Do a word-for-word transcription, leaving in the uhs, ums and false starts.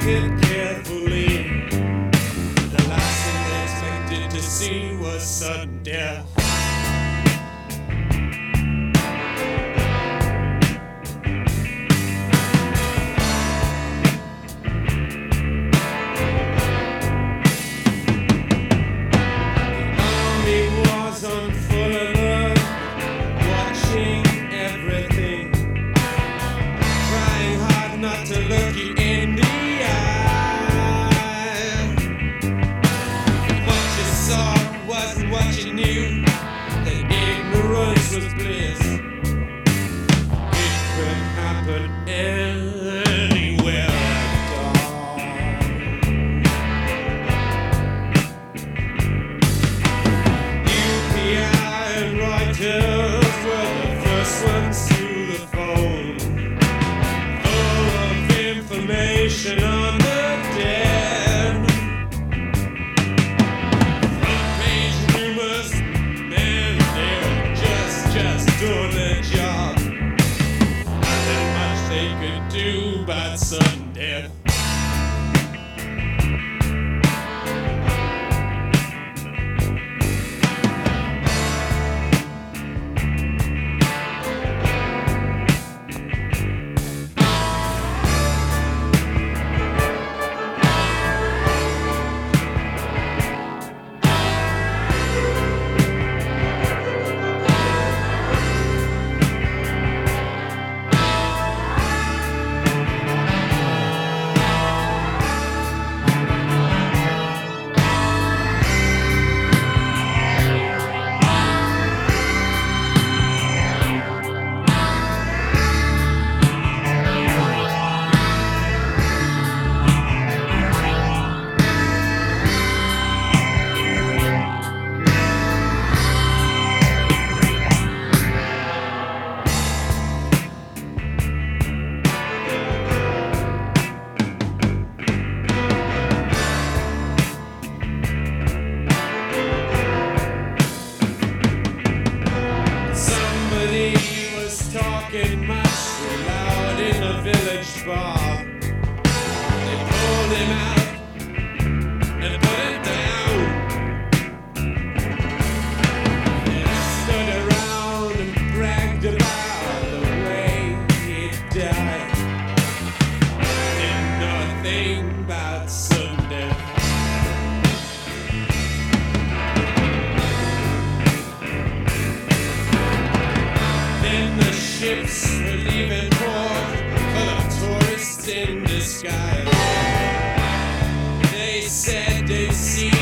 it carefully. The last thing they expected to see was sudden death. On full alert, watching everything, trying hard not to look you in the eye. What you saw wasn't what you knew. The ignorance was bliss. It could happen anywhere at dawn. Reuters were the first ones to the phone, full of information on the dead. Front page rumors, man, they were just, just doing their job. Nothing much they could do about sudden death. Talking much too loud in a village bar. They pulled him out and put him down. They stood around and bragged about the way he died. Didn't know a thing about sudden death. Ships were leaving port full of tourists in disguise. They said they'd seen